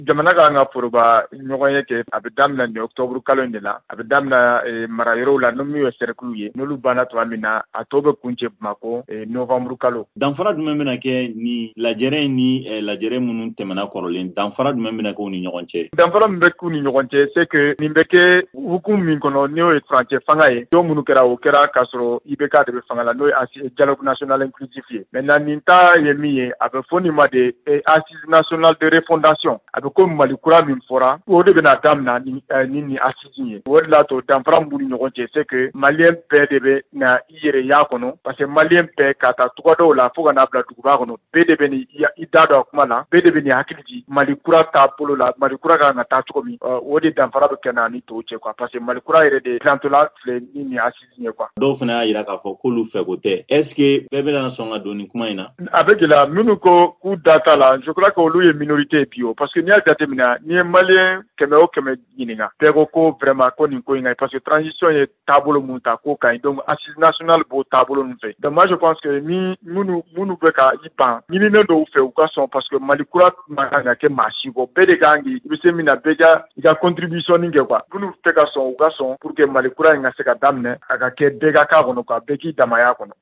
jamana ka nga foroba ɲɔgɔn ye kɛ a bɛ daminɛ ni octobre kalo in de la a bɛ daminɛ mara yɔrɔw la n'o min ye cercle ye n'olu banna tuma min na a tɔ bɛ kuncɛ Bamako novembre kalo. Danfara jumɛn bɛna kɛ ni lajɛrɛ ni lajɛrɛ minnu tɛmɛna kɔrɔlen danfara jumɛn bɛna kɛ u ni ɲɔgɔn cɛ? Danfara min bɛ k'u ni ɲɔgɔn cɛ c'est que nin bɛ kɛ hukumu min kɔnɔ n'o ye furancɛ fanga ye don minnu kɛra o kɛra k'a sɔrɔ IBK de bɛ fanga la n'o ye dialogue national inclusif ye. Maintenant nin ta ye min ye a bɛ fɔ nin ma de assise nationale de refondation a bɛ ko Mali kura min fɔra o de bɛna daminɛ ni assise ye. O de la to danfara min b'u ni ɲɔgɔn cɛ c'est que malien bɛɛ de bɛ na i yɛrɛ y'a kɔnɔ parce que malien bɛɛ ka taa tɔgɔ dɔw la fo ka n'a bila duguba kɔnɔ bɛɛ de bɛ ni i da don a kuma la bɛɛ de bɛ ni hakili di Mali kura taabolo la Mali kura kan ka taa cogo min o de danfara bɛ kɛ na ni tɔw cɛ quoi parce que Mali kura yɛrɛ de dilantola filɛ ni assise ye quoi. Dɔw fana y'a jira k'a fɔ k'olu fɛ ko tɛ est-ce que bɛɛ bɛna sɔn ka don nin kuma in na? A bɛ gɛlɛya minnu ko k'u da t'a la je crois que olu ye minorité bi o parce que n'i y'a jateminɛ n'i ye malien kɛmɛ o kɛmɛ ɲininka bɛɛ ko vraiment ko nin ko in ka ɲi parce que transition ye taabolo mun ta k'o ka ɲi donc assise nationale b'o taabolo nun fɛ donc moi je pense que ni minnu bɛ ka i ban ɲininen dɔw fɛ u ka sɔn parce que Mali kura ma kan ka kɛ maa si bɔ bɛɛ de kan k'i bɛ se min na bɛɛ ka i ka contribution kɛ quoi minnu tɛ ka sɔn u ka sɔn pour que Mali kura in ka se ka daminɛ a ka kɛ bɛɛ ka k'a kɔnɔ quoi bɛɛ k'i damaya kɔnɔ.